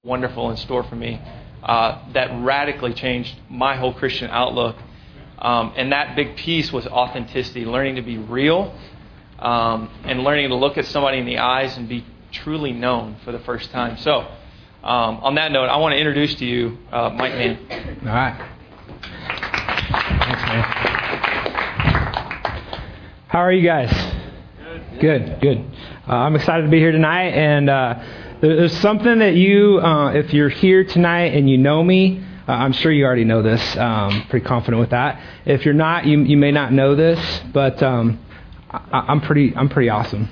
wonderful in store for me that radically changed my whole Christian outlook. And that big piece was authenticity, learning to be real and learning to look at somebody in the eyes and be truly known for the first time. So on that note, I want to introduce to you Mike Mann. All right. Thanks, man. How are you guys? Good. I'm excited to be here tonight, and there's something that you, if you're here tonight and you know me, I'm sure you already know this. Pretty confident with that. If you're not, you may not know this, but I'm pretty awesome.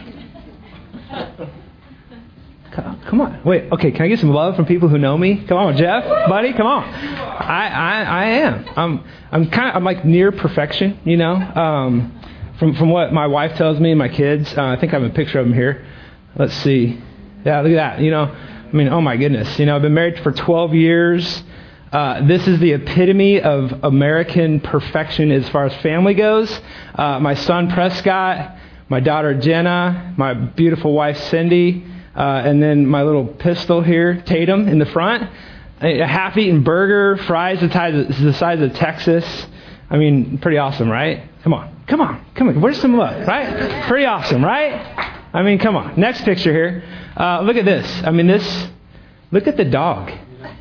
Come on. Wait, okay, can I get some love from people who know me? Come on, Jeff, buddy, come on. I am. I'm like near perfection, you know. From what my wife tells me and my kids, I think I have a picture of them here. Let's see. Yeah, look at that. You know, I mean, oh my goodness. You know, I've been married for 12 years. This is the epitome of American perfection as far as family goes. My son Prescott, my daughter Jenna, my beautiful wife Cindy, and then my little pistol here, Tatum, in the front. A half-eaten burger, fries the size of Texas. I mean, pretty awesome, right? Come on. Where's some love, right? Pretty awesome, right? I mean, come on. Next picture here. Look at this. I mean, look at the dog.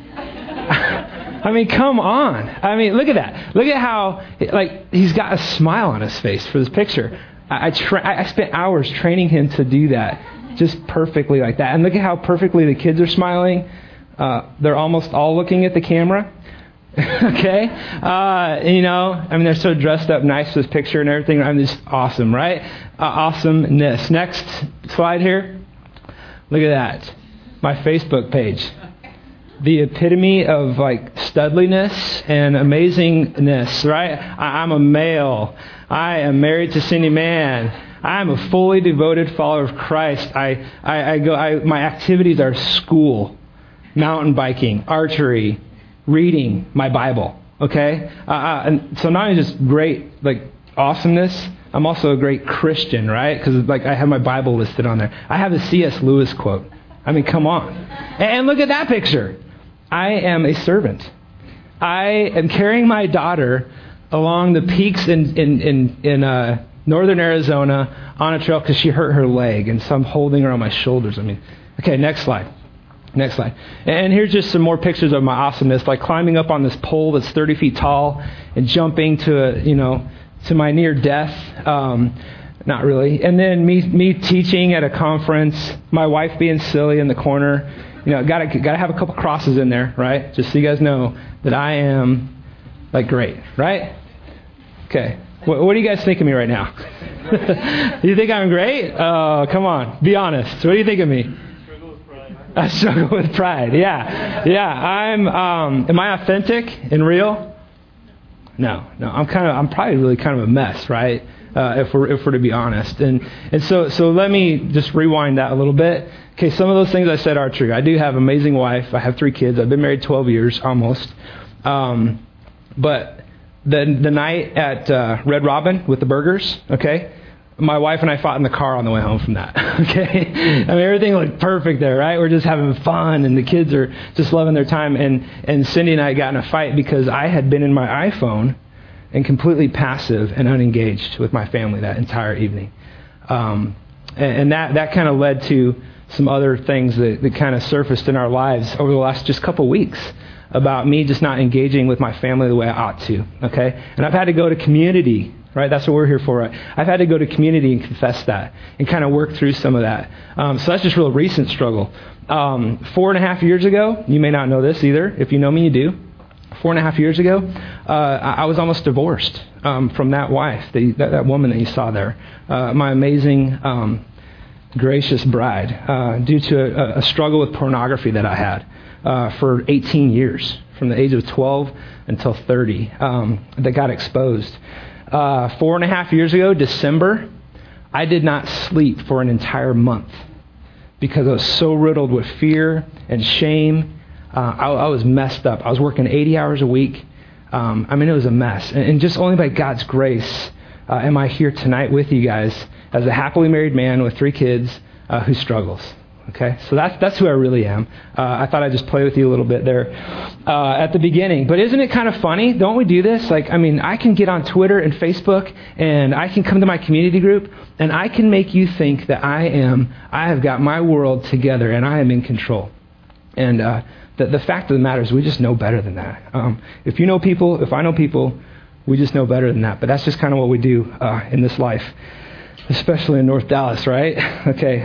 I mean, come on. I mean, look at that. Look at how, like, he's got a smile on his face for this picture. I spent hours training him to do that, just perfectly like that. And look at how perfectly the kids are smiling. They're almost all looking at the camera. Okay? You know, I mean, they're so dressed up nice for this picture and everything. I'm just awesome, right? Awesomeness. Next slide here. Look at that. My Facebook page. The epitome of like studliness and amazingness, right? I'm a male. I am married to Cindy Mann. I'm a fully devoted follower of Christ. My activities are school, mountain biking, archery, reading my Bible, okay? And so not only just great, like, awesomeness, I'm also a great Christian, right? Because, like, I have my Bible listed on there. I have a C.S. Lewis quote. I mean, come on. And look at that picture. I am a servant. I am carrying my daughter along the peaks in northern Arizona on a trail because she hurt her leg, and so I'm holding her on my shoulders. I mean, okay, next slide. And here's just some more pictures of my awesomeness, like climbing up on this pole that's 30 feet tall and jumping to my near death. Not really. And then me teaching at a conference, my wife being silly in the corner. You know, gotta have a couple crosses in there, right? Just so you guys know that I am like great, right? Okay. What do you guys think of me right now? You think I'm great? Oh, come on. Be honest. What do you think of me? I struggle with pride. Yeah. Am I authentic and real? No. I'm probably really kind of a mess, right? If we're to be honest. And so let me just rewind that a little bit. Okay, some of those things I said are true. I do have an amazing wife. I have 3 kids. I've been married 12 years almost. But the night at Red Robin with the burgers, okay, my wife and I fought in the car on the way home from that, okay? I mean, everything looked perfect there, right? We're just having fun, and the kids are just loving their time. And Cindy and I got in a fight because I had been in my iPhone and completely passive and unengaged with my family that entire evening. And that kind of led to some other things that kind of surfaced in our lives over the last just couple of weeks about me just not engaging with my family the way I ought to, okay? And I've had to go to community, right? That's what we're here for, right? I've had to go to community and confess that and kind of work through some of that. So that's just real recent struggle. 4.5 years ago, you may not know this either. If you know me, you do. 4.5 years ago, I was almost divorced from that wife, that woman that you saw there. My amazing, gracious bride, due to a struggle with pornography that I had for 18 years, from the age of 12 until 30, that got exposed. 4.5 years ago, December, I did not sleep for an entire month because I was so riddled with fear and shame. I was messed up. I was working 80 hours a week. I mean, it was a mess. And just only by God's grace am I here tonight with you guys as a happily married man with 3 kids who struggles. Okay, so that's who I really am. I thought I'd just play with you a little bit there at the beginning. But isn't it kind of funny? Don't we do this? I can get on Twitter and Facebook, and I can come to my community group, and I can make you think that I have got my world together, and I am in control. And the fact of the matter is we just know better than that. If I know people, we just know better than that. But that's just kind of what we do in this life, especially in North Dallas, right? Okay.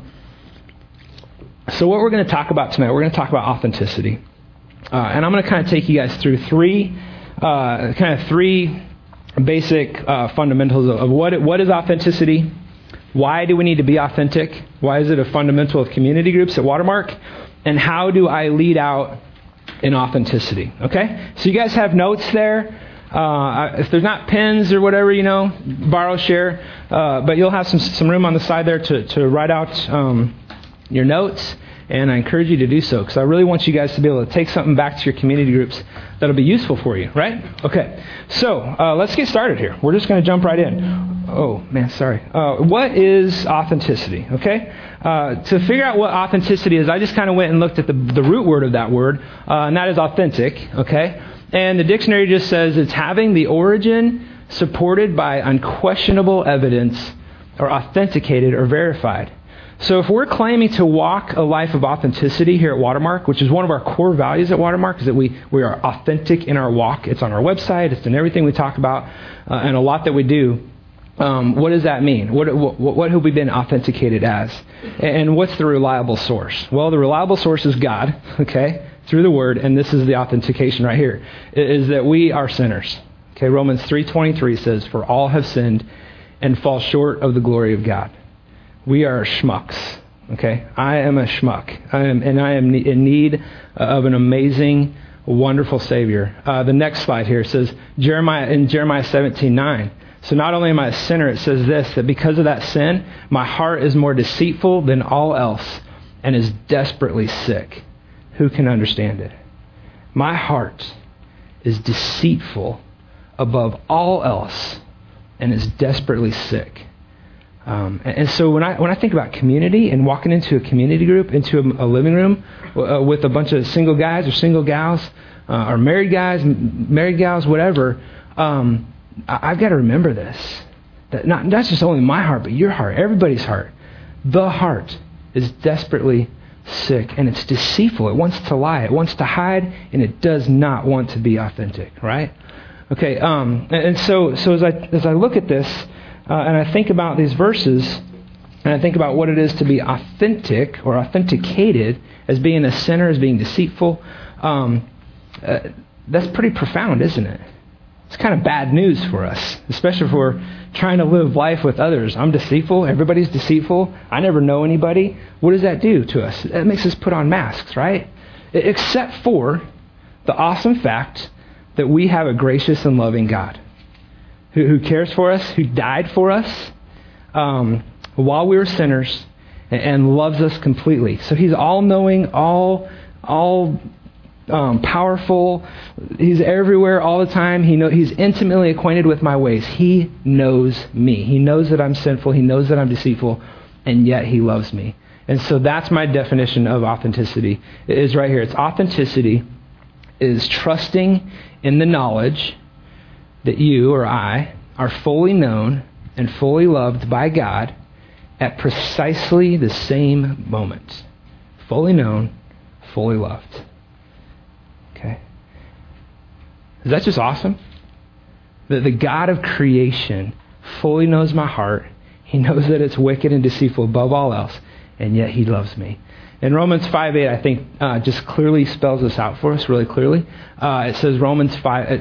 So what we're going to talk about tonight, we're going to talk about authenticity. And I'm going to kind of take you guys through three basic fundamentals of what is authenticity, why do we need to be authentic, why is it a fundamental of community groups at Watermark, and how do I lead out in authenticity. Okay? So you guys have notes there. If there's not pens or whatever, borrow, share. But you'll have some room on the side there to write out your notes, and I encourage you to do so because I really want you guys to be able to take something back to your community groups that'll be useful for you, right? Okay, so let's get started here. We're just going to jump right in. Oh, man, sorry. What is authenticity, okay? To figure out what authenticity is, I just kind of went and looked at the root word of that word, and that is authentic, okay? And the dictionary just says it's having the origin supported by unquestionable evidence or authenticated or verified. So if we're claiming to walk a life of authenticity here at Watermark, which is one of our core values at Watermark, is that we are authentic in our walk. It's on our website. It's in everything we talk about and a lot that we do. What does that mean? What have we been authenticated as? And what's the reliable source? Well, the reliable source is God, okay, through the Word, and this is the authentication right here, is that we are sinners. Okay, Romans 3:23 says, "For all have sinned and fall short of the glory of God." We are schmucks, okay? I am a schmuck. I am in need of an amazing, wonderful Savior. The next slide here says, Jeremiah 17:9. So not only am I a sinner, it says this, that because of that sin, my heart is more deceitful than all else and is desperately sick. Who can understand it? My heart is deceitful above all else and is desperately sick. And so when I think about community and walking into a community group, into a living room with a bunch of single guys or single gals, or married guys, married gals, whatever, I've got to remember this. That not just only my heart, but your heart, everybody's heart. The heart is desperately sick, and it's deceitful. It wants to lie. It wants to hide, and it does not want to be authentic, right? Okay, and so as I look at this, and I think about these verses, and I think about what it is to be authentic or authenticated as being a sinner, as being deceitful, that's pretty profound, isn't it? It's kind of bad news for us, especially if we're trying to live life with others. I'm deceitful. Everybody's deceitful. I never know anybody. What does that do to us? That makes us put on masks, right? Except for the awesome fact that we have a gracious and loving God who cares for us, who died for us while we were sinners, and loves us completely. So He's all-knowing, all powerful. He's everywhere all the time. He's intimately acquainted with my ways. He knows me. He knows that I'm sinful. He knows that I'm deceitful, and yet He loves me. And so that's my definition of authenticity. It is right here. It's authenticity is trusting in the knowledge that you or I are fully known and fully loved by God at precisely the same moment. Fully known, fully loved. Okay? Is that just awesome? That the God of creation fully knows my heart. He knows that it's wicked and deceitful above all else, and yet He loves me. And Romans 5:8, I think, just clearly spells this out for us really clearly. It says Romans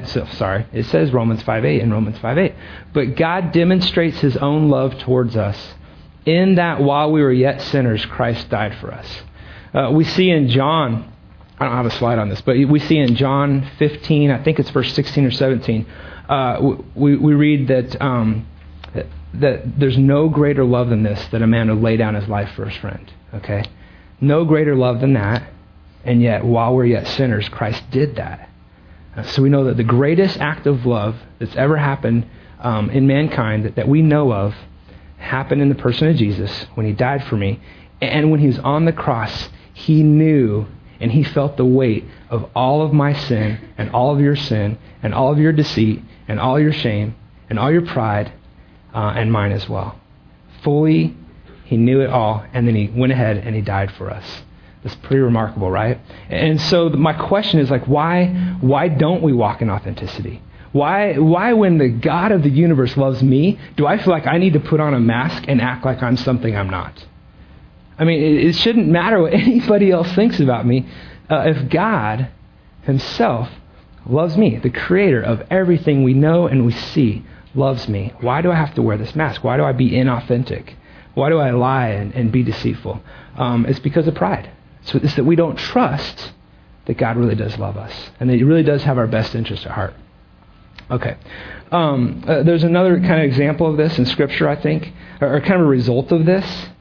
5:8 in Romans 5:8. But God demonstrates His own love towards us in that while we were yet sinners, Christ died for us. We see in John, I don't have a slide on this, but we see in John 15, I think it's verse 16 or 17, we read that there's no greater love than this, that a man would lay down his life for his friend. Okay? No greater love than that, and yet while we're yet sinners, Christ did that. So we know that the greatest act of love that's ever happened in mankind that we know of happened in the person of Jesus when He died for me, And when he was on the cross, he knew and he felt the weight of all of my sin and all of your sin and all of your deceit and all your shame and all your pride and mine as well. Fully, he knew it all, and then he went ahead and he died for us. That's pretty remarkable, right? And so my question is, like, why don't we walk in authenticity? Why when the God of the universe loves me, do I feel like I need to put on a mask and act like I'm something I'm not? I mean, it shouldn't matter what anybody else thinks about me. If God himself loves me, the creator of everything we know and we see loves me, why do I have to wear this mask? Why do I be inauthentic? Why do I lie and be deceitful? It's because of pride. So it's that we don't trust that God really does love us and that he really does have our best interest at heart. Okay. There's another kind of example of this in Scripture, I think, or kind of a result of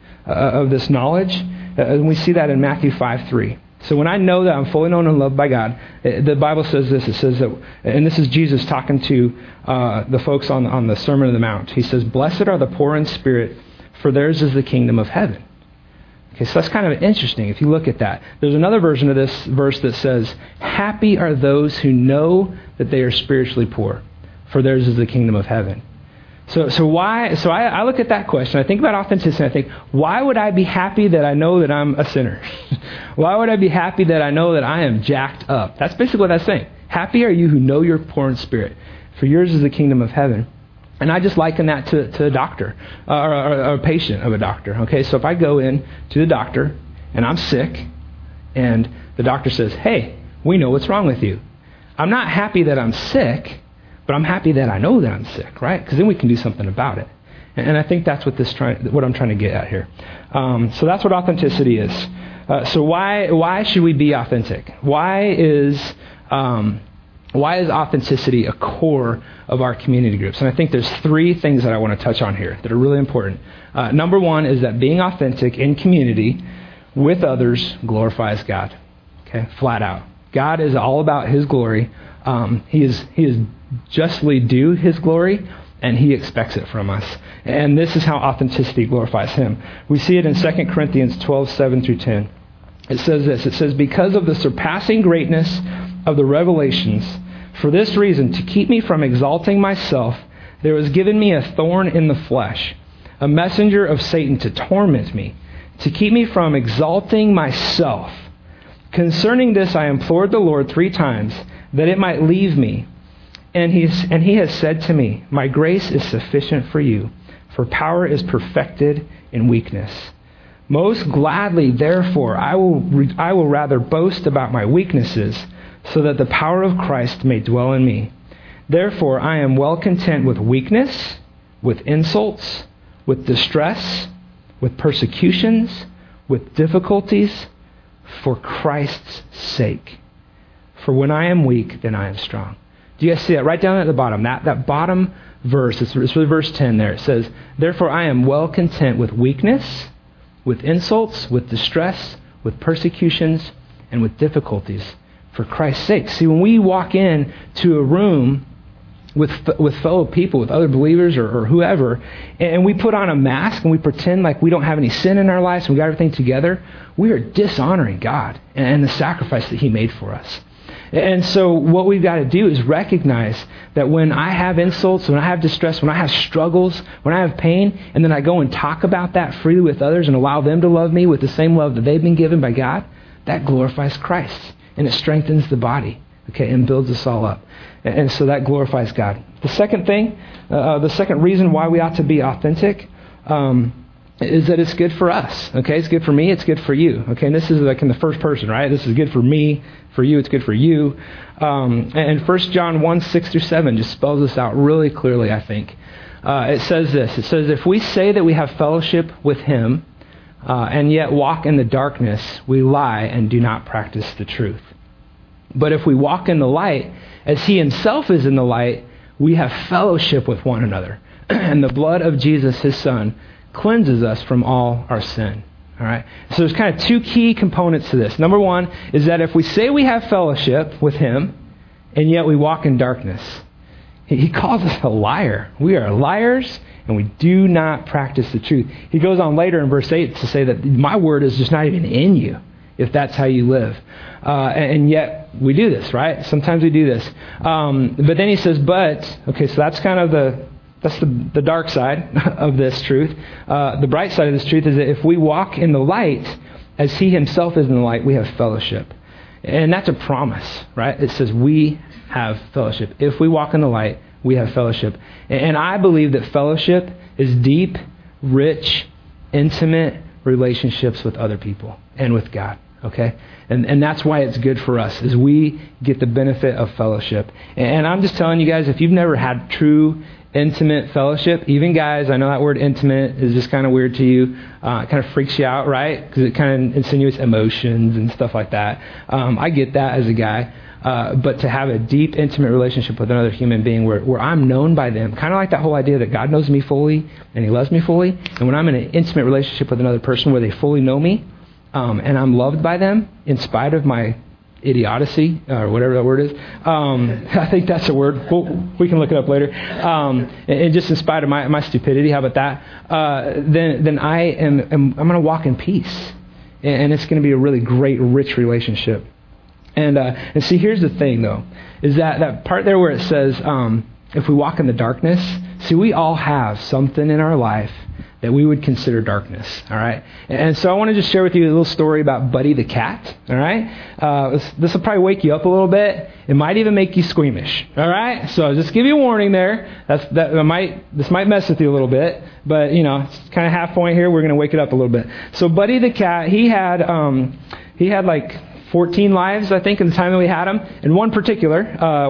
this knowledge. And we see that in Matthew 5:3. So when I know that I'm fully known and loved by God, the Bible says this. It says that, and this is Jesus talking to the folks on the Sermon on the Mount. He says, "Blessed are the poor in spirit, for theirs is the kingdom of heaven." Okay, so that's kind of interesting if you look at that. There's another version of this verse that says, "Happy are those who know that they are spiritually poor, for theirs is the kingdom of heaven." So I look at that question. I think about authenticity. I think, why would I be happy that I know that I'm a sinner? Why would I be happy that I know that I am jacked up? That's basically what that's saying. Happy are you who know you're poor in spirit, for yours is the kingdom of heaven. And I just liken that to a doctor or a patient of a doctor. Okay, so if I go in to the doctor and I'm sick and the doctor says, "Hey, we know what's wrong with you." I'm not happy that I'm sick, but I'm happy that I know that I'm sick, right? Because then we can do something about it. And I think that's what I'm trying to get at here. So that's what authenticity is. So why should we be authentic? Why is authenticity a core of our community groups? And I think there's 3 things that I want to touch on here that are really important. Number 1 is that being authentic in community with others glorifies God. Okay, flat out. God is all about his glory. He is justly due his glory, and he expects it from us. And this is how authenticity glorifies him. We see it in 2 Corinthians 12:7-10. It says this. It says, "Because of the surpassing greatness of the revelations, for this reason, to keep me from exalting myself, there was given me a thorn in the flesh, a messenger of Satan to torment me, to keep me from exalting myself. Concerning this I implored the Lord 3 times, that it might leave me. And he has said to me, my grace is sufficient for you, for power is perfected in weakness. Most gladly, therefore, I will rather boast about my weaknesses, so that the power of Christ may dwell in me. Therefore, I am well content with weakness, with insults, with distress, with persecutions, with difficulties, for Christ's sake. For when I am weak, then I am strong." Do you guys see that? Right down at the bottom. That bottom verse, it's really verse 10 there. It says, "Therefore I am well content with weakness, with insults, with distress, with persecutions, and with difficulties, for Christ's sake." See, when we walk in to a room with fellow people, with other believers or whoever, and we put on a mask and we pretend like we don't have any sin in our lives and we got everything together, we are dishonoring God and the sacrifice that he made for us. And so what we've got to do is recognize that when I have insults, when I have distress, when I have struggles, when I have pain, and then I go and talk about that freely with others and allow them to love me with the same love that they've been given by God, that glorifies Christ and it strengthens the body, okay, and builds us all up. And so that glorifies God. The second thing, the second reason why we ought to be authentic is that it's good for us. Okay, it's good for me, it's good for you. Okay, and this is like in the first person, right? This is good for me, for you, it's good for you. And 1 John 1:6-7 just spells this out really clearly, I think. It says this. It says, "If we say that we have fellowship with him and yet walk in the darkness, we lie and do not practice the truth. But if we walk in the light, as he himself is in the light, we have fellowship with one another. And the blood of Jesus, his son, cleanses us from all our sin." All right. So there's kind of 2 key components to this. Number 1 is that if we say we have fellowship with him, and yet we walk in darkness, He calls us a liar. We are liars, and we do not practice the truth. He goes on later in verse 8 to say that my word is just not even in you, if that's how you live. And yet we do this, right? Sometimes we do this. But then he says, okay, so that's kind of the dark side of this truth. The bright side of this truth is that if we walk in the light, as he himself is in the light, we have fellowship. And that's a promise, right? It says we have fellowship. If we walk in the light, we have fellowship. And I believe that fellowship is deep, rich, intimate relationships with other people and with God. Okay? And that's why it's good for us, is we get the benefit of fellowship. And I'm just telling you guys, if you've never had true intimate fellowship, even guys, I know that word intimate is just kind of weird to you. It kind of freaks you out, right? Because it kind of insinuates emotions and stuff like that. I get that as a guy. But to have a deep, intimate relationship with another human being where I'm known by them, kind of like that whole idea that God knows me fully and he loves me fully. And when I'm in an intimate relationship with another person where they fully know me, and I'm loved by them in spite of my idiocy, or whatever that word is. I think that's a word. We can look it up later. And just in spite of my stupidity, how about that? Then I'm going to walk in peace. And it's going to be a really great, rich relationship. And see, here's the thing, though, is that part there where it says, if we walk in the darkness, see, we all have something in our life that we would consider darkness, all right? And so I want to just share with you a little story about Buddy the cat, all right? This will probably wake you up a little bit. It might even make you squeamish, all right? So just give you a warning there. This might mess with you a little bit, but, it's kind of half point here. We're going to wake it up a little bit. So Buddy the cat, he had like 14 lives, I think, in the time that we had him. And one particular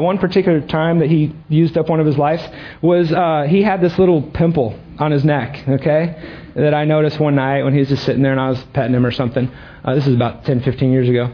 time that he used up one of his lives was he had this little pimple on his neck, okay, that I noticed one night when he was just sitting there and I was petting him or something. This is about 10, 15 years ago,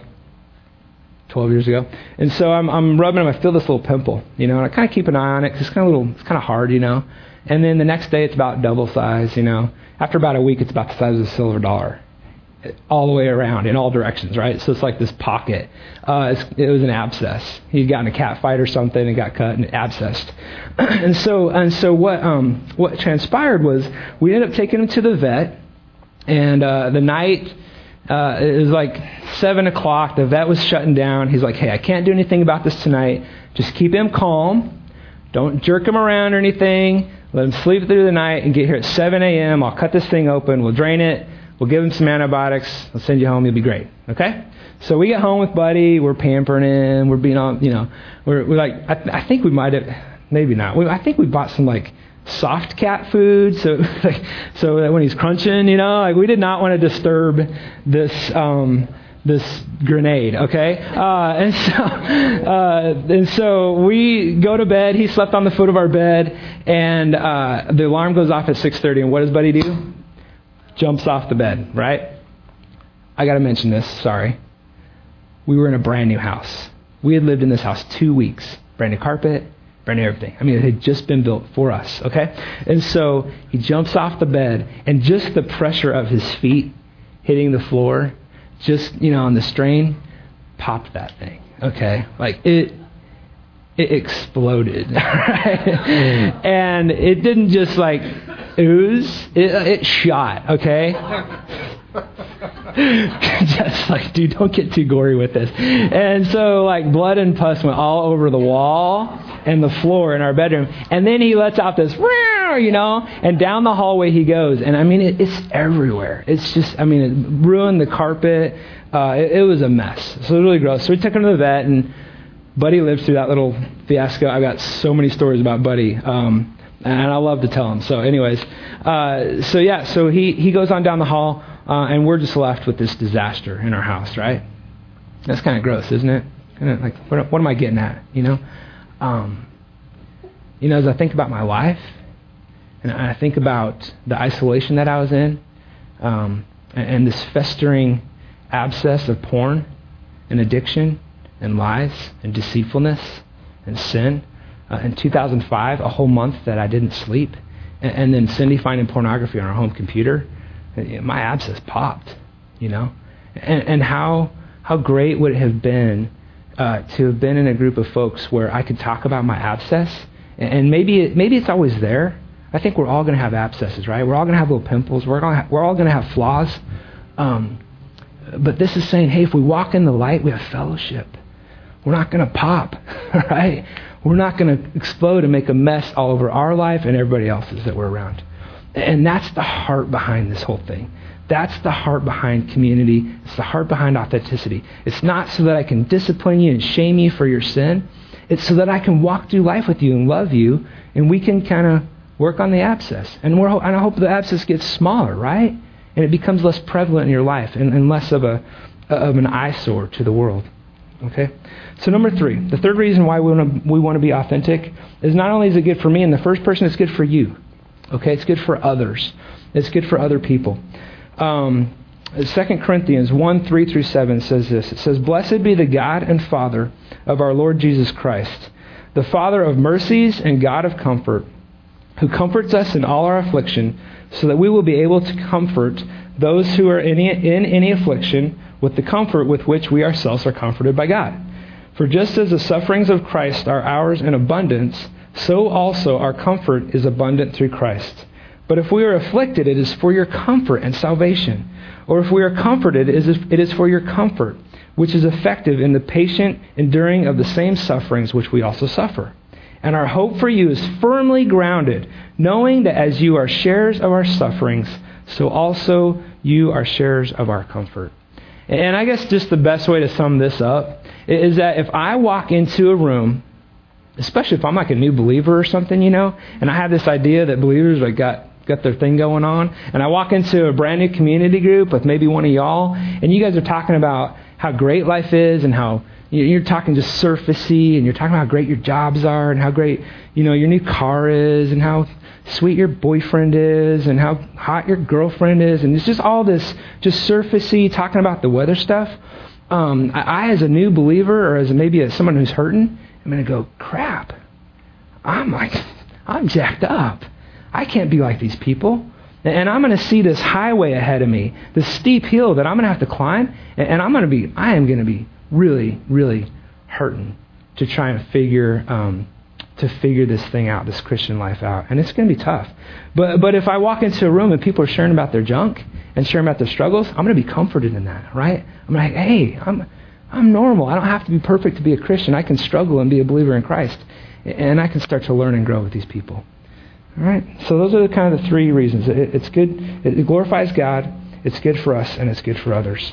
12 years ago. And so I'm rubbing him. I feel this little pimple, and I kind of keep an eye on it because it's kind of hard, And then the next day it's about double size, After about a week it's about the size of a silver dollar. All the way around in all directions, right? So it's like this pocket. It was an abscess. He'd gotten a cat fight or something and got cut and abscessed. and so what transpired was we ended up taking him to the vet, and the night it was like 7:00. The vet was shutting down. He's like, "Hey, I can't do anything about this tonight. Just keep him calm. Don't jerk him around or anything. Let him sleep through the night and get here at 7 a.m. I'll cut this thing open. We'll drain it. We'll give him some antibiotics. We'll send you home. You'll be great." Okay? So we get home with Buddy. We're pampering him. We're being on, we're like, I think we might have, maybe not. I think we bought some like soft cat food. So that when he's crunching, we did not want to disturb this grenade, okay? And so we go to bed. He slept on the foot of our bed, and the alarm goes off at 6:30. And what does Buddy do? Jumps off the bed, right? I got to mention this, sorry. We were in a brand new house. We had lived in this house 2 weeks. Brand new carpet, brand new everything. I mean, it had just been built for us, okay? And so he jumps off the bed, and just the pressure of his feet hitting the floor, just, on the strain, popped that thing, okay? Like, it exploded, right? And it didn't just like ooze, it shot, okay? Just like, dude, don't get too gory with this. And so like blood and pus went all over the wall and the floor in our bedroom. And then he lets out this, and down the hallway he goes. And I mean, it's everywhere. It's just, it ruined the carpet. It was a mess. So it was really gross. So we took him to the vet, and Buddy lived through that little fiasco. I've got so many stories about Buddy, and I love to tell them. So anyways, so he goes on down the hall, and we're just left with this disaster in our house, right? That's kind of gross, isn't it? Kind of like, what am I getting at, as I think about my life, and I think about the isolation that I was in, and this festering abscess of porn and addiction and lies and deceitfulness and sin. In 2005, a whole month that I didn't sleep, and then Cindy finding pornography on our home computer, my abscess popped, And how great would it have been to have been in a group of folks where I could talk about my abscess And maybe it's always there. I think we're all going to have abscesses, right? We're all going to have little pimples. We're all going to have flaws. But this is saying, hey, if we walk in the light, we have fellowship. We're not going to pop, right? We're not going to explode and make a mess all over our life and everybody else's that we're around. And that's the heart behind this whole thing. That's the heart behind community. It's the heart behind authenticity. It's not so that I can discipline you and shame you for your sin. It's so that I can walk through life with you and love you, and we can kind of work on the abscess. And I hope the abscess gets smaller, right? And it becomes less prevalent in your life and less of an eyesore to the world. Okay? So number 3, the third reason why we want to be authentic is not only is it good for me in the first person, it's good for you. Okay? It's good for others. It's good for other people. 2 Corinthians 1:3-7 says this. It says, "Blessed be the God and Father of our Lord Jesus Christ, the Father of mercies and God of comfort, who comforts us in all our affliction, so that we will be able to comfort those who are in any affliction with the comfort with which we ourselves are comforted by God. For just as the sufferings of Christ are ours in abundance, so also our comfort is abundant through Christ. But if we are afflicted, it is for your comfort and salvation. Or if we are comforted, it is for your comfort, which is effective in the patient enduring of the same sufferings which we also suffer. And our hope for you is firmly grounded, knowing that as you are sharers of our sufferings, so also you are sharers of our comfort." And I guess just the best way to sum this up is that if I walk into a room, especially if I'm like a new believer or something, and I have this idea that believers like got their thing going on, and I walk into a brand new community group with maybe one of y'all, and you guys are talking about how great life is and how you're talking just surfacey, and you're talking about how great your jobs are and how great your new car is and how sweet your boyfriend is and how hot your girlfriend is, and it's just all this just surfacey talking about the weather stuff. I as a new believer, or as someone who's hurting, I'm going to go, crap, I'm jacked up. I can't be like these people. And I'm going to see this highway ahead of me, this steep hill that I'm going to have to climb, and I am going to be really, really hurting to try and figure this thing out, this Christian life out. And it's going to be tough. But if I walk into a room and people are sharing about their junk and sharing about their struggles, I'm going to be comforted in that, right? I'm like, hey, I'm normal. I don't have to be perfect to be a Christian. I can struggle and be a believer in Christ. And I can start to learn and grow with these people. All right? So those are the kind of the 3 reasons. It's good. It glorifies God. It's good for us, and it's good for others.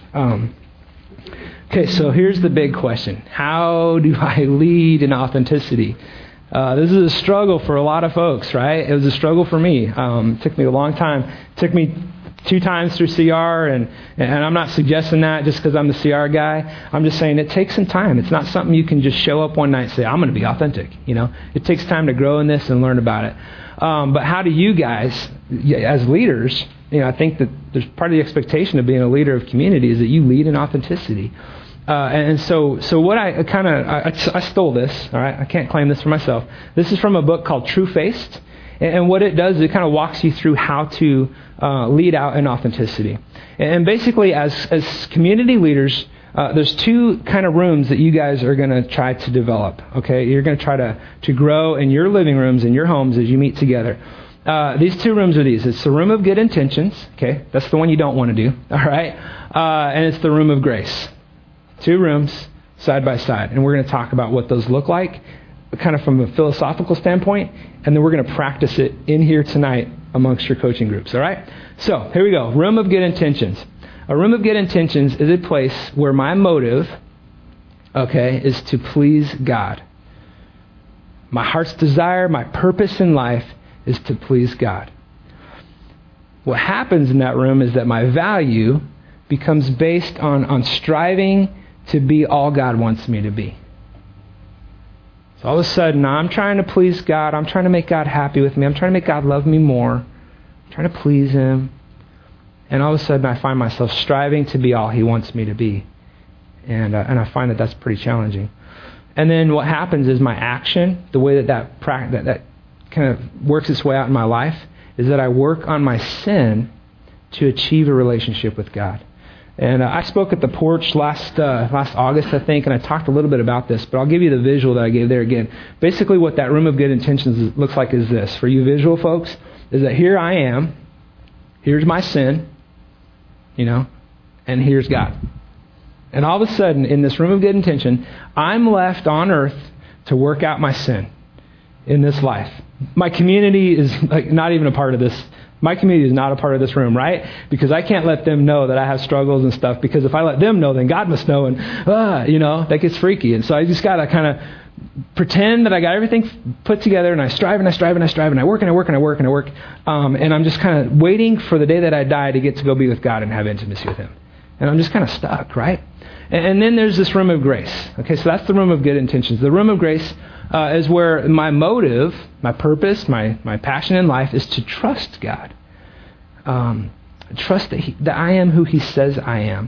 Okay, so here's the big question. How do I lead in authenticity? This is a struggle for a lot of folks, right? It was a struggle for me. It took me a long time. It took me 2 times through CR, and I'm not suggesting that just because I'm the CR guy. I'm just saying it takes some time. It's not something you can just show up one night and say, I'm going to be authentic. It takes time to grow in this and learn about it. But how do you guys, as leaders, I think that there's part of the expectation of being a leader of community is that you lead in authenticity. And so what I stole this, all right? I can't claim this for myself. This is from a book called True-Faced. And what it does is it kind of walks you through how to lead out in authenticity. And basically, as community leaders, there's 2 kind of rooms that you guys are going to try to develop. Okay, you're going to try to grow in your living rooms, in your homes as you meet together. These 2 rooms are these. It's the room of good intentions. Okay, that's the one you don't want to do. All right, and it's the room of grace. 2 rooms side by side, and we're going to talk about what those look like, kind of from a philosophical standpoint, and then we're going to practice it in here tonight amongst your coaching groups. All right? So here we go. Room of good intentions. A room of good intentions is a place where my motive, is to please God. My heart's desire, my purpose in life is to please God. What happens in that room is that my value becomes based on striving to be all God wants me to be. So all of a sudden, I'm trying to please God. I'm trying to make God happy with me. I'm trying to make God love me more. I'm trying to please Him. And all of a sudden, I find myself striving to be all He wants me to be. And I find that that's pretty challenging. And then what happens is my action, the way that kind of works its way out in my life, is that I work on my sin to achieve a relationship with God. And I spoke at the porch last August, I think, and I talked a little bit about this, but I'll give you the visual that I gave there again. Basically what that room of good intentions looks like is this. For you visual folks, is that here I am, here's my sin, and here's God. And all of a sudden, in this room of good intention, I'm left on earth to work out my sin in this life. My community is not even a part of this. My community is not a part of this room, right? Because I can't let them know that I have struggles and stuff, because if I let them know, then God must know, and that gets freaky. And so I just got to kind of pretend that I got everything put together, and I strive and I strive and I strive and I work and I work and I work and I work. And I'm just kind of waiting for the day that I die to get to go be with God and have intimacy with Him. And I'm just kind of stuck, right? And then there's this room of grace. Okay, so that's the room of good intentions. The room of grace is where my motive, my purpose, my passion in life is to trust God. Trust that I am who He says I am.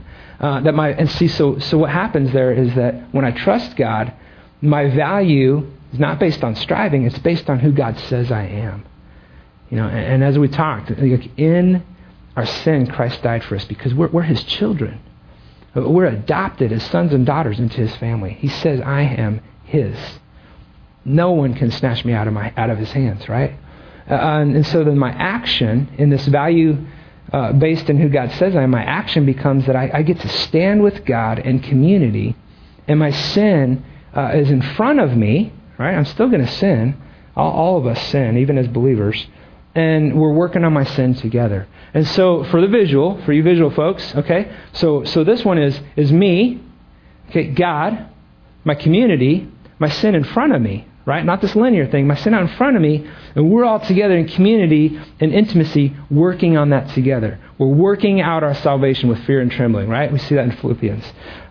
So what happens there is that when I trust God, my value is not based on striving, it's based on who God says I am. And as we talked, in our sin, Christ died for us because we're His children. We're adopted as sons and daughters into His family. He says, I am His. No one can snatch me out of His hands, right? And so then my action in this value based in who God says I am, my action becomes that I get to stand with God in community, and my sin is in front of me, right? I'm still going to sin. All of us sin, even as believers. And we're working on my sin together. And so for you visual folks, okay? So this one is me, okay, God, my community, my sin in front of me, right? Not this linear thing, my sin out in front of me, and we're all together in community and intimacy working on that together. We're working out our salvation with fear and trembling, right? We see that in Philippians.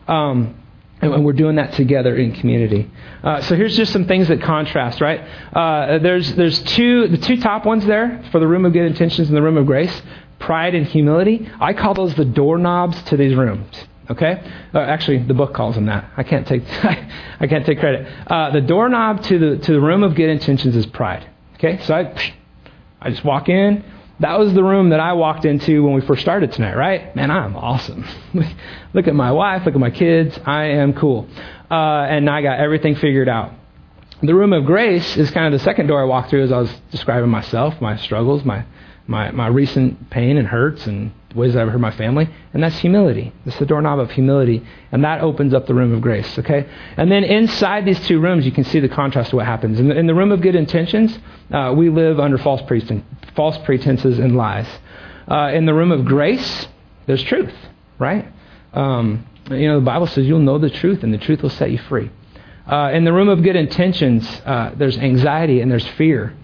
And we're doing that together in community. So here's just some things that contrast, right? There's the two top ones there for the room of good intentions and the room of grace. Pride and humility. I call those the doorknobs to these rooms. Okay? Actually, the book calls them that. I can't take credit. The doorknob to the room of good intentions is pride. Okay? So I just walk in. That was the room that I walked into when we first started tonight, right? Man, I'm awesome. Look at my wife, look at my kids. I am cool. And I got everything figured out. The room of grace is kind of the second door I walked through as I was describing myself, my struggles, my recent pain and hurts and ways I've hurt my family. And that's humility. It's the doorknob of humility. And that opens up the room of grace, okay? And then inside these two rooms, you can see the contrast to what happens. In the room of good intentions, we live under false pretenses and lies. In the room of grace, there's truth, right? The Bible says you'll know the truth and the truth will set you free. In the room of good intentions, there's anxiety and there's fear.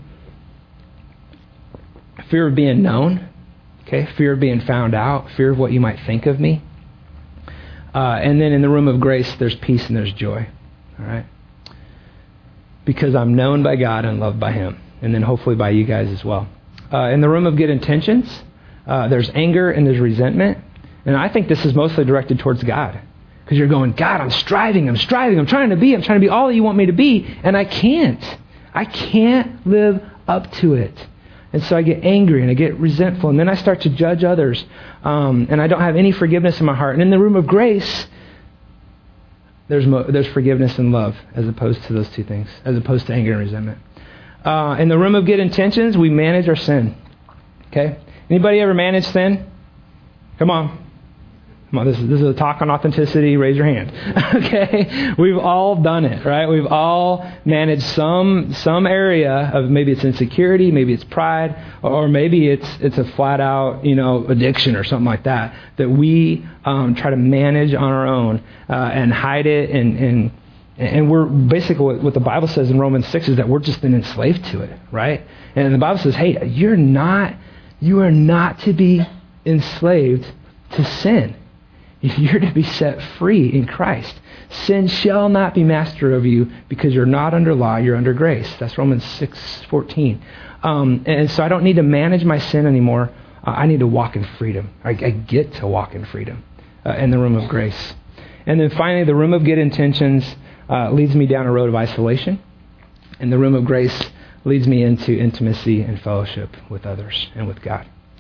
Fear of being known, okay? Fear of being found out, fear of what you might think of me. And then in the room of grace, there's peace and there's joy, all right? Because I'm known by God and loved by Him, and then hopefully by you guys as well. In the room of good intentions, there's anger and there's resentment. And I think this is mostly directed towards God. Because you're going, God, I'm striving, I'm trying to be all that you want me to be, and I can't. I can't live up to it. And so I get angry and I get resentful, and then I start to judge others, and I don't have any forgiveness in my heart. And in the room of grace, there's forgiveness and love as opposed to those two things, as opposed to anger and resentment. In the room of good intentions, we manage our sin. Okay? Anybody ever manage sin? Come on, this is a talk on authenticity. Raise your hand. Okay? We've all done it, right? We've all managed some area of, maybe it's insecurity, maybe it's pride, or maybe it's a flat out, addiction or something like that we try to manage on our own and hide it, and we're basically what the Bible says in Romans 6 is that we're just been enslaved to it, right? And the Bible says, hey, you are not to be enslaved to sin. You're to be set free in Christ. Sin shall not be master of you because you're not under law, you're under grace. That's Romans 6:14. And so I don't need to manage my sin anymore. I need to walk in freedom. I get to walk in freedom in the room of grace. And then finally, the room of good intentions leads me down a road of isolation. And the room of grace leads me into intimacy and fellowship with others and with God.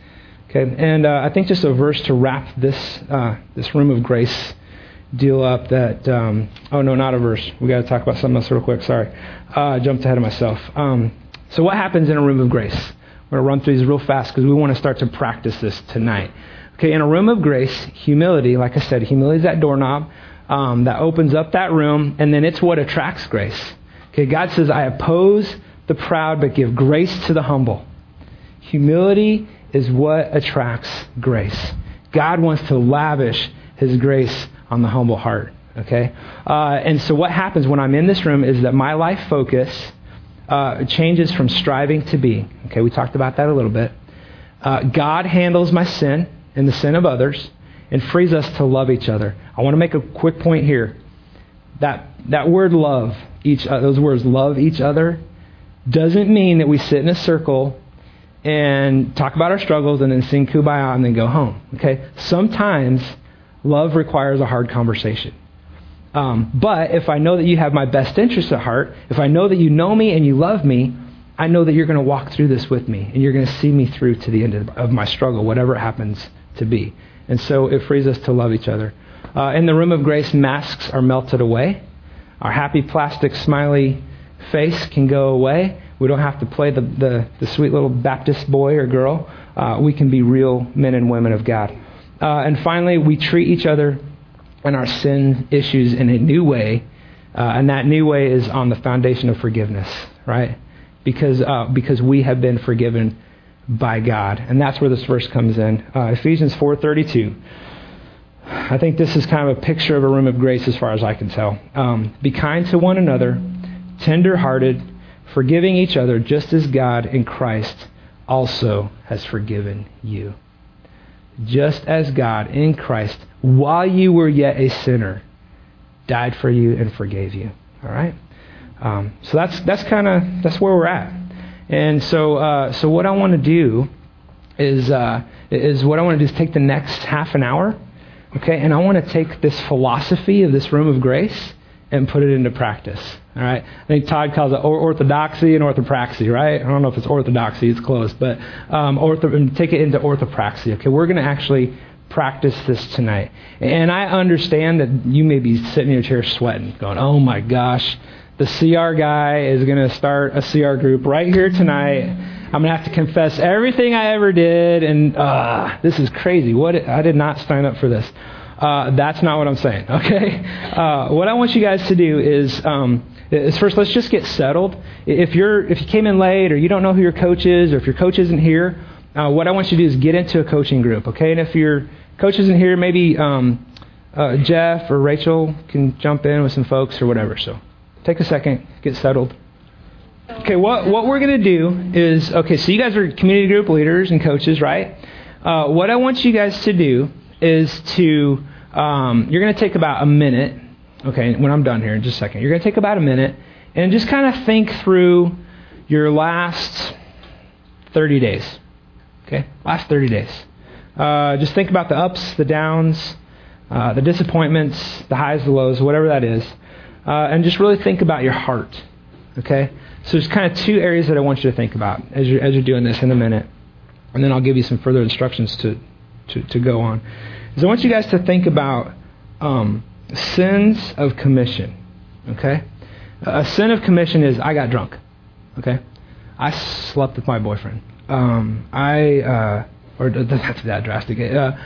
Okay, and I think just a verse to wrap this room of grace deal up that, oh no, not a verse. We got to talk about something else real quick. Sorry. I jumped ahead of myself. So what happens in a room of grace? I'm going to run through these real fast because we want to start to practice this tonight. Okay, in a room of grace, humility, like I said, humility is that doorknob that opens up that room, and then it's what attracts grace. Okay, God says, I oppose the proud but give grace to the humble. Humility is what attracts grace. God wants to lavish His grace on the humble heart, okay? And so what happens when I'm in this room is that my life focus changes from striving to being. Okay, we talked about that a little bit. God handles my sin and the sin of others and frees us to love each other. I want to make a quick point here. That word love, those words love each other, doesn't mean that we sit in a circle and talk about our struggles and then sing Kumbaya and then go home, okay? Sometimes love requires a hard conversation. But if I know that you have my best interests at heart, if I know that you know me and you love me, I know that you're going to walk through this with me and you're going to see me through to the end of my struggle, whatever it happens to be. And so it frees us to love each other. In the room of grace, masks are melted away. Our happy plastic smiley face can go away. We don't have to play the sweet little Baptist boy or girl. We can be real men and women of God. And finally, we treat each other and our sin issues in a new way. And that new way is on the foundation of forgiveness, right? Because we have been forgiven by God. And that's where this verse comes in. Ephesians 4:32. I think this is kind of a picture of a room of grace as far as I can tell. Be kind to one another, tender-hearted, forgiving each other just as God in Christ also has forgiven you. Just as God in Christ, while you were yet a sinner, died for you and forgave you. All right? So that's where we're at. And so what I want to do is take the next half an hour, okay, and I want to take this philosophy of this room of grace and put it into practice. All right? I think Todd calls it orthodoxy and orthopraxy, right? I don't know if it's orthodoxy, it's close, but take it into orthopraxy. Okay, we're going to actually practice this tonight. And I understand that you may be sitting in your chair sweating, going, oh my gosh, the CR guy is going to start a CR group right here tonight. I'm going to have to confess everything I ever did, and this is crazy. I did not sign up for this. That's not what I'm saying, okay? What I want you guys to do is first, let's just get settled. If you came in late or you don't know who your coach is or if your coach isn't here, what I want you to do is get into a coaching group, okay? And if your coach isn't here, maybe Jeff or Rachel can jump in with some folks or whatever. So take a second, get settled. Okay, what we're going to do is, okay, so you guys are community group leaders and coaches, right? What I want you guys to do is you're going to take about a minute, okay, when I'm done here in just a second, you're going to take about a minute and just kind of think through your last 30 days, okay, last 30 days. Just think about the ups, the downs, the disappointments, the highs, the lows, whatever that is, and just really think about your heart, okay? So there's kind of two areas that I want you to think about as you're doing this in a minute, and then I'll give you some further instructions to go on. Is I want you guys to think about sins of commission, okay? A sin of commission is I got drunk, okay? I slept with my boyfriend. Or that's that drastic.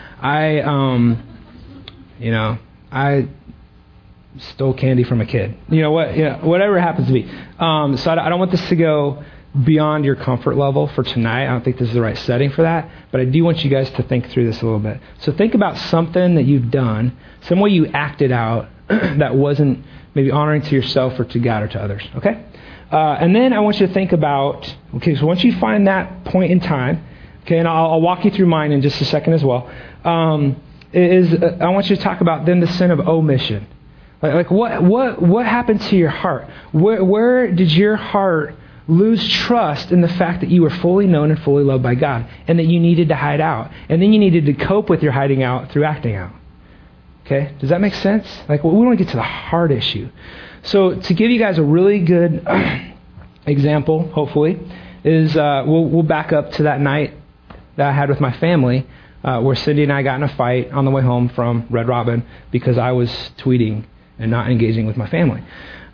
I stole candy from a kid. Whatever it happens to be. So I don't want this to go beyond your comfort level for tonight. I don't think this is the right setting for that. But I do want you guys to think through this a little bit. So think about something that you've done, some way you acted out that wasn't maybe honoring to yourself or to God or to others. Okay? And then I want you to think about, okay, so once you find that point in time, okay, and I'll walk you through mine in just a second as well, I want you to talk about then the sin of omission. Like what happened to your heart? Where did your heart lose trust in the fact that you were fully known and fully loved by God and that you needed to hide out? And then you needed to cope with your hiding out through acting out. Okay? Does that make sense? We want to get to the heart issue. So to give you guys a really good example, hopefully, is we'll back up to that night that I had with my family where Cindy and I got in a fight on the way home from Red Robin because I was tweeting and not engaging with my family.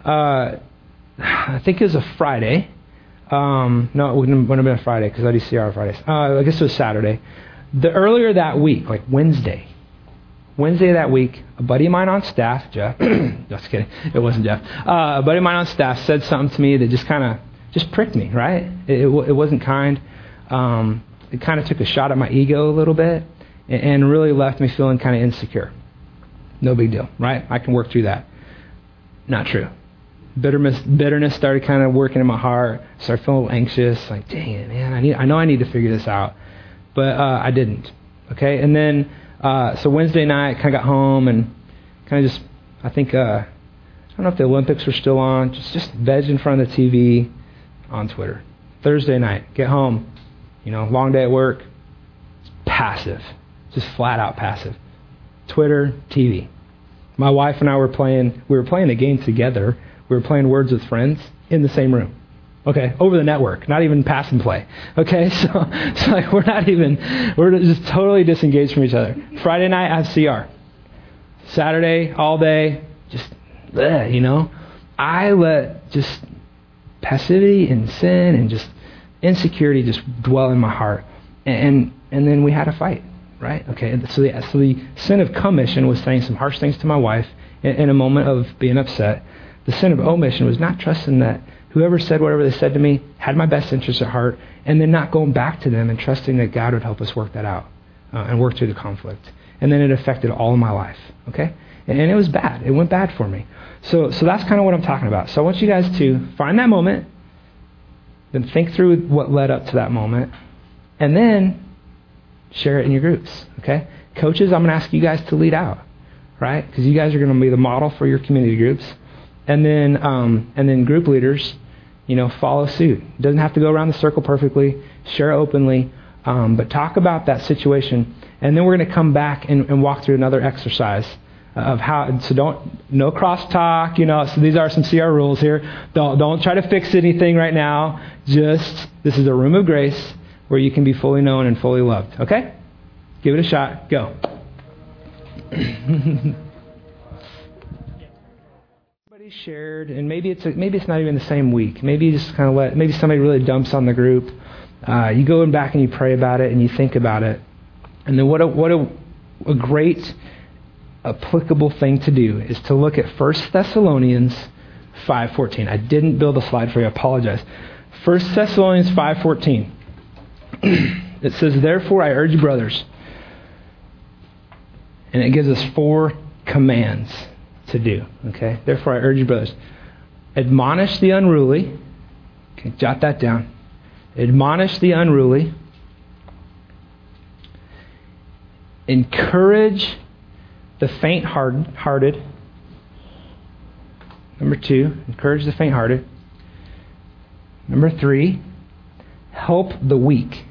I think it was a Friday. No, it wouldn't have been a Friday because I do CR on Fridays. I guess it was Saturday. Earlier that week, like Wednesday of that week, a buddy of mine on staff, Jeff, just kidding, it wasn't Jeff, a buddy of mine on staff said something to me that just pricked me, right? It wasn't kind. It kind of took a shot at my ego a little bit and really left me feeling kind of insecure. No big deal, right? I can work through that. Not true. Bitterness started kind of working in my heart. Started feeling a little anxious, like, dang it, man, I know I need to figure this out. But I didn't, okay? And then, so Wednesday night, kind of got home and kind of just, I think, I don't know if the Olympics were still on, just veg in front of the TV on Twitter. Thursday night, get home, long day at work, passive, just flat out passive. Twitter, TV. My wife and I were playing the game together. We were playing Words with Friends in the same room. Okay, over the network, not even pass and play. Okay, so like we're just totally disengaged from each other. Friday night, I have CR. Saturday, all day, just, I let just passivity and sin and just insecurity just dwell in my heart. And then we had a fight, right? Okay, so the sin of commission was saying some harsh things to my wife in a moment of being upset. The sin of omission was not trusting that whoever said whatever they said to me had my best interests at heart, and then not going back to them and trusting that God would help us work that out and work through the conflict. And then it affected all of my life, okay? And it was bad. It went bad for me. So that's kind of what I'm talking about. So I want you guys to find that moment, then think through what led up to that moment, and then share it in your groups, okay? Coaches, I'm going to ask you guys to lead out, right? Because you guys are going to be the model for your community groups. And then group leaders, follow suit. It doesn't have to go around the circle perfectly. Share openly, but talk about that situation. And then we're going to come back and walk through another exercise of how. So no crosstalk. So these are some CR rules here. Don't try to fix anything right now. Just this is a room of grace where you can be fully known and fully loved. Okay, give it a shot. Go. Shared, and maybe it's not even the same week. Maybe you just kind of maybe somebody really dumps on the group. You go back and you pray about it and you think about it, and then what a great applicable thing to do is to look at 1 Thessalonians 5:14. I didn't build a slide for you. I apologize. 1 Thessalonians 5:14. It says, "Therefore I urge you, brothers," and it gives us 4 commands to do. Okay, therefore I urge you, brothers, admonish the unruly. Okay, jot that down. Admonish the unruly. Encourage the faint-hearted. Number 2, encourage the faint-hearted. Number 3, help the weak.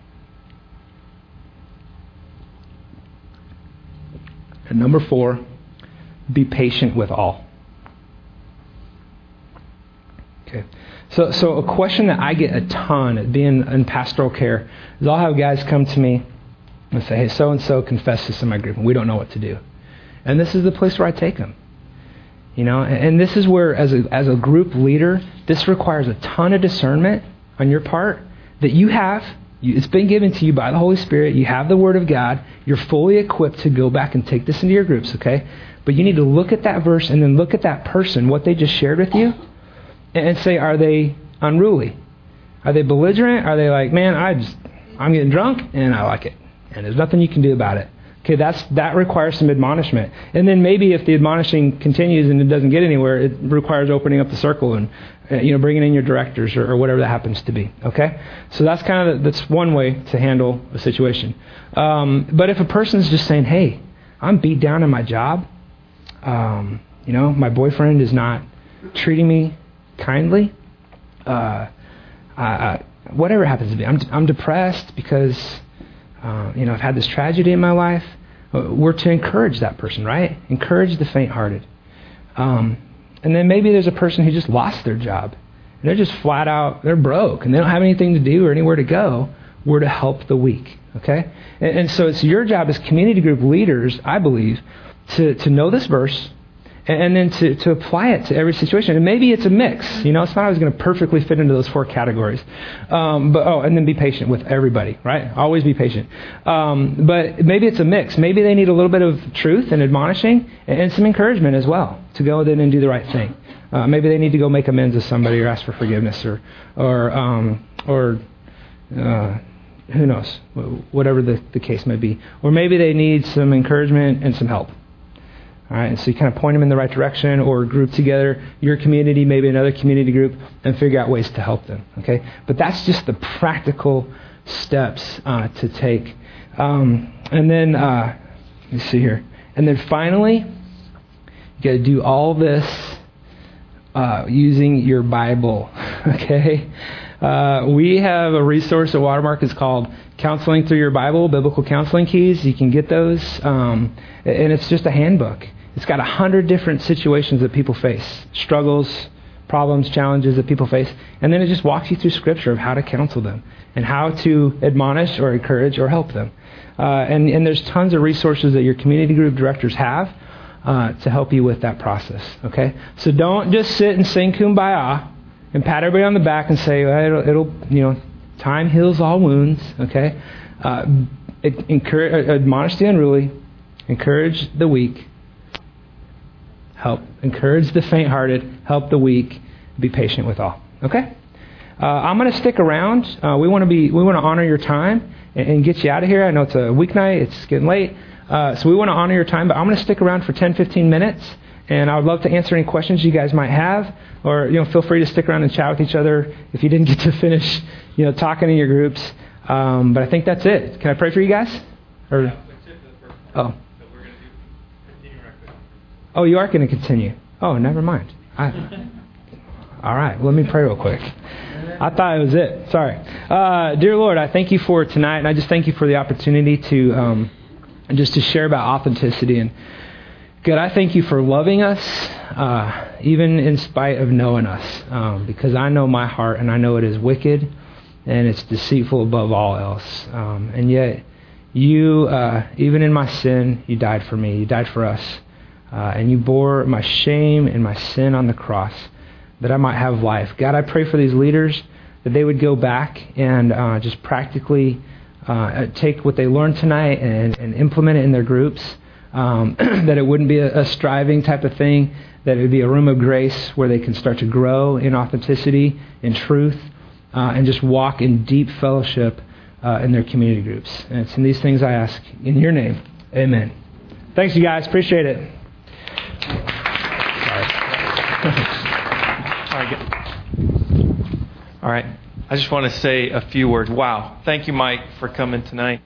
And number 4, be patient with all. Okay. So a question that I get a ton at being in pastoral care is I'll have guys come to me and say, hey, so-and-so confessed this in my group and we don't know what to do. And this is the place where I take them. And this is where, as a group leader, this requires a ton of discernment on your part that you have. It's been given to you by the Holy Spirit. You have the Word of God. You're fully equipped to go back and take this into your groups, okay? But you need to look at that verse and then look at that person, what they just shared with you, and say, are they unruly? Are they belligerent? Are they like, man, I'm getting drunk and I like it, and there's nothing you can do about it? Okay, that requires some admonishment. And then maybe if the admonishing continues and it doesn't get anywhere, it requires opening up the circle and bringing in your directors or whatever that happens to be. Okay, so that's that's one way to handle a situation. But if a person's just saying, hey, I'm beat down in my job, my boyfriend is not treating me kindly, whatever it happens to be, I'm depressed because I've had this tragedy in my life. We're to encourage that person, right? Encourage the faint-hearted. And then maybe there's a person who just lost their job. And they're just flat out, they're broke, and they don't have anything to do or anywhere to go. We're to help the weak, okay? And so it's your job as community group leaders, I believe, to know this verse and then to apply it to every situation. And maybe it's a mix. It's not always going to perfectly fit into those 4 categories. And then be patient with everybody, right? Always be patient. But maybe it's a mix. Maybe they need a little bit of truth and admonishing and some encouragement as well to go in and do the right thing. Maybe they need to go make amends with somebody or ask for forgiveness or who knows, whatever the case may be. Or maybe they need some encouragement and some help. All right, and so you kind of point them in the right direction or group together your community, maybe another community group, and figure out ways to help them, okay? But that's just the practical steps to take. And then, let me see here. And then finally, you got to do all this using your Bible, okay? We have a resource at Watermark. It's called Counseling Through Your Bible, Biblical Counseling Keys. You can get those. And it's just a handbook. It's got 100 different situations that people face, struggles, problems, challenges that people face. And then it just walks you through Scripture of how to counsel them and how to admonish or encourage or help them. And there's tons of resources that your community group directors have to help you with that process, okay? So don't just sit and sing Kumbaya and pat everybody on the back and say, well, time heals all wounds, okay? Admonish the unruly, encourage the weak, encourage the faint-hearted, help the weak, be patient with all, okay? I'm going to stick around. We want to honor your time and get you out of here. I know it's a weeknight, it's getting late, so we want to honor your time, but I'm going to stick around for 10-15 minutes. And I would love to answer any questions you guys might have, or feel free to stick around and chat with each other if you didn't get to finish, talking in your groups. But I think that's it. Can I pray for you guys? Or that's it for the first one. So we're going to continue right quick. Oh, you are going to continue. Oh, never mind. All right. Well, let me pray real quick. I thought it was it. Sorry. Dear Lord, I thank you for tonight, and I just thank you for the opportunity to just to share about authenticity. And God, I thank you for loving us, even in spite of knowing us, because I know my heart and I know it is wicked and it's deceitful above all else. And yet, you, even in my sin, you died for me. You died for us. And you bore my shame and my sin on the cross that I might have life. God, I pray for these leaders that they would go back and just practically take what they learned tonight and implement it in their groups. That it wouldn't be a striving type of thing, that it would be a room of grace where they can start to grow in authenticity, in truth, and just walk in deep fellowship in their community groups. And it's in these things I ask in your name. Amen. Thanks, you guys. Appreciate it. All right. I just want to say a few words. Wow. Thank you, Mike, for coming tonight.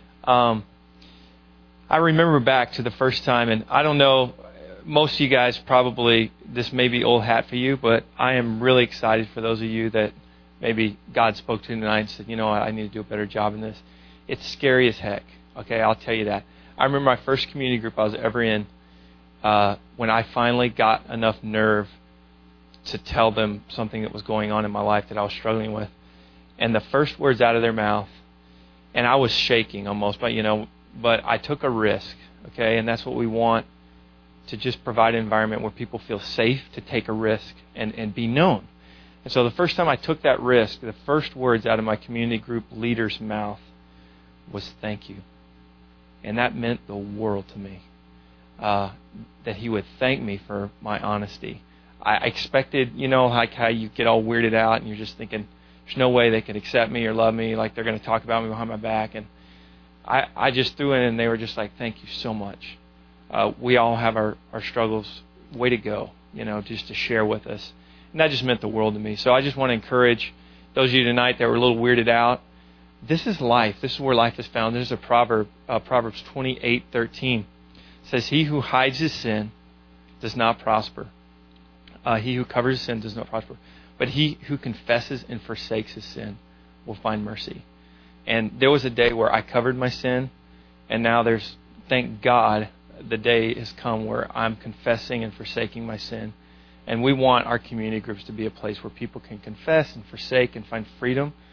I remember back to the first time, and I don't know, most of you guys probably, this may be old hat for you, but I am really excited for those of you that maybe God spoke to tonight and said, I need to do a better job in this. It's scary as heck, okay? I'll tell you that. I remember my first community group I was ever in when I finally got enough nerve to tell them something that was going on in my life that I was struggling with. And the first words out of their mouth, and I was shaking almost, but I took a risk, okay? And that's what we want, to just provide an environment where people feel safe to take a risk and be known. And so the first time I took that risk, the first words out of my community group leader's mouth was thank you. And that meant the world to me, that he would thank me for my honesty. I expected, like how you get all weirded out and you're just thinking, there's no way they can accept me or love me, like they're going to talk about me behind my back. And I just threw in, and they were just like, thank you so much. We all have our struggles. Way to go, just to share with us. And that just meant the world to me. So I just want to encourage those of you tonight that were a little weirded out. This is life. This is where life is found. There's a proverb, Proverbs 28:13. It says, he who hides his sin does not prosper. He who covers his sin does not prosper. But he who confesses and forsakes his sin will find mercy. And there was a day where I covered my sin, and now thank God, the day has come where I'm confessing and forsaking my sin. And we want our community groups to be a place where people can confess and forsake and find freedom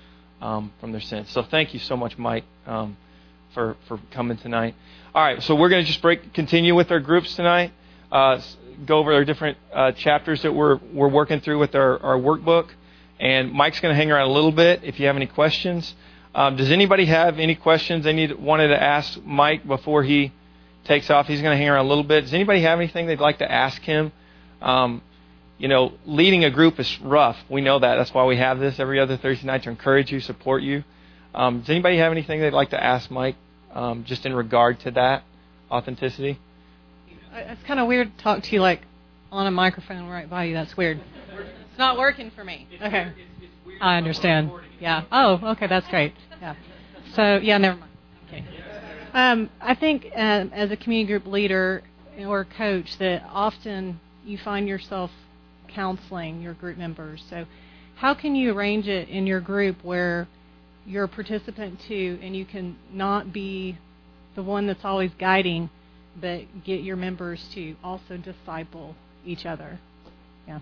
from their sins. So thank you so much, Mike, for coming tonight. All right, so we're going to just continue with our groups tonight. Go over our different chapters that we're working through with our workbook. And Mike's going to hang around a little bit if you have any questions. Does anybody have any questions they wanted to ask Mike before he takes off? He's going to hang around a little bit. Does anybody have anything they'd like to ask him? Leading a group is rough. We know that. That's why we have this every other Thursday night, to encourage you, support you. Does anybody have anything they'd like to ask Mike just in regard to that authenticity? It's kind of weird to talk to you like on a microphone right by you. That's weird. It's not working for me. Okay. I understand. Yeah. Oh, okay. That's great. Yeah. So, yeah, never mind. Okay. I think as a community group leader or coach that often you find yourself counseling your group members. So how can you arrange it in your group where you're a participant too and you can not be the one that's always guiding, but get your members to also disciple each other? Yeah.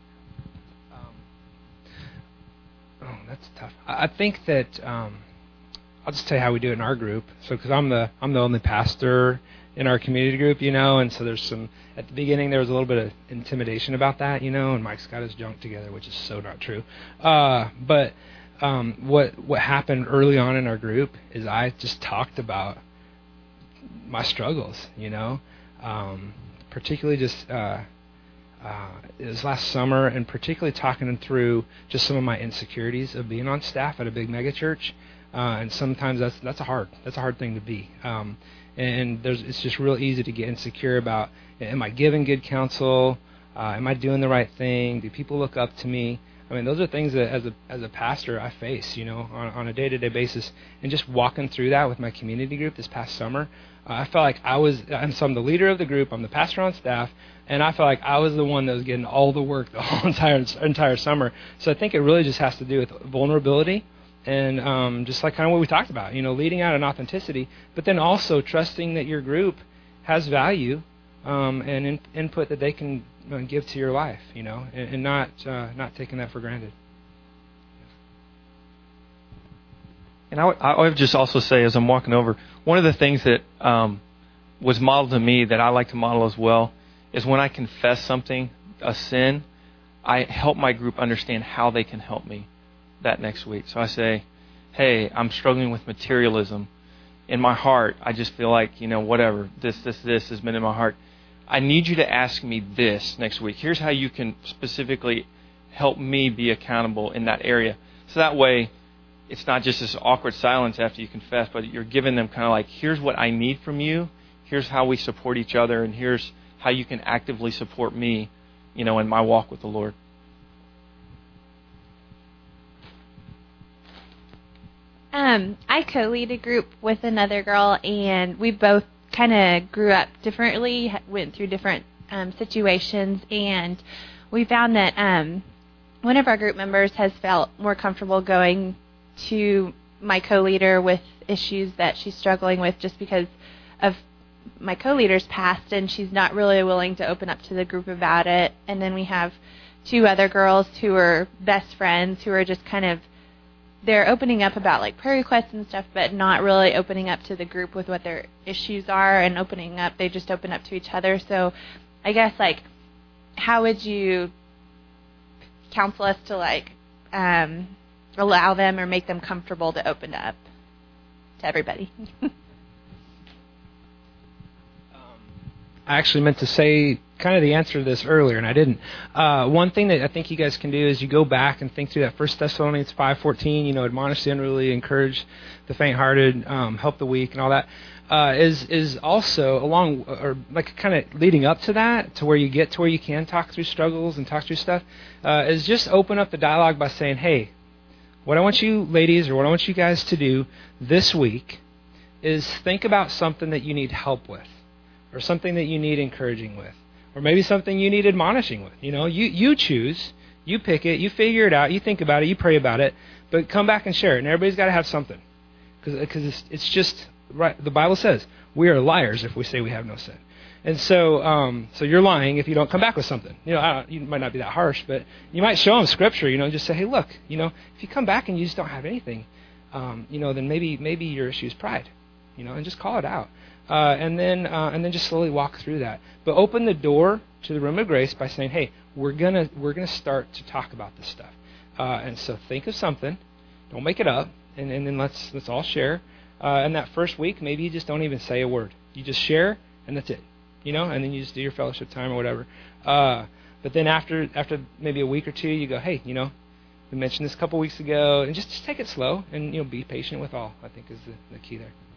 That's tough. I think that I'll just tell you how we do it in our group. So, because I'm the only pastor in our community group, and so there's some. At the beginning, there was a little bit of intimidation about that, and Mike's got his junk together, which is so not true. But what happened early on in our group is I just talked about my struggles, particularly just. It was last summer, and particularly talking through just some of my insecurities of being on staff at a big megachurch, and sometimes that's a hard thing to be, and it's just real easy to get insecure about, am I giving good counsel, am I doing the right thing, do people look up to me? I mean, those are things that as a pastor I face, on a day-to-day basis, and just walking through that with my community group this past summer, I felt like so I'm the leader of the group, I'm the pastor on staff, and I felt like I was the one that was getting all the work the whole entire summer. So I think it really just has to do with vulnerability and just like kind of what we talked about, leading out an authenticity, but then also trusting that your group has value and input that they can give to your life, and not taking that for granted. And I would just also say, as I'm walking over, one of the things that was modeled to me that I like to model as well is when I confess something, a sin, I help my group understand how they can help me that next week. So I say, hey, I'm struggling with materialism. In my heart, I just feel like, whatever, this has been in my heart. I need you to ask me this next week. Here's how you can specifically help me be accountable in that area. So that way, it's not just this awkward silence after you confess, but you're giving them kind of like, here's what I need from you, here's how we support each other, and here's how you can actively support me, in my walk with the Lord. I co-lead a group with another girl, and we both kind of grew up differently, went through different situations, and we found that one of our group members has felt more comfortable going to my co-leader with issues that she's struggling with just because of my co-leader's past, and she's not really willing to open up to the group about it. And then we have two other girls who are best friends who are just kind of, they're opening up about like prayer requests and stuff, but not really opening up to the group with what their issues are and opening up. They just open up to each other. So I guess, like, how would you counsel us to, like, allow them or make them comfortable to open up to everybody? I actually meant to say kind of the answer to this earlier, and I didn't. One thing that I think you guys can do is you go back and think through that 1 Thessalonians 5:14, admonish the unruly, encourage the faint-hearted, help the weak, and all that, is also along, or like kind of leading up to that, to where you get to where you can talk through struggles and talk through stuff, is just open up the dialogue by saying, hey, what I want you ladies, or what I want you guys to do this week is think about something that you need help with, or something that you need encouraging with, or maybe something you need admonishing with. You choose, you pick it, you figure it out, you think about it, you pray about it, but come back and share it. And everybody's got to have something, because it's just right. The Bible says we are liars if we say we have no sin. And so you're lying if you don't come back with something. You might not be that harsh, but you might show them Scripture. Just say, hey, look, if you come back and you just don't have anything, then maybe your issue is pride, and just call it out, and then just slowly walk through that. But open the door to the room of grace by saying, hey, we're gonna start to talk about this stuff, and so think of something, don't make it up, and then let's all share. And that first week, maybe you just don't even say a word. You just share, and that's it. And then you just do your fellowship time or whatever. But then after maybe a week or two, you go, hey, we mentioned this a couple weeks ago, and just take it slow and be patient with all. I think is the key there.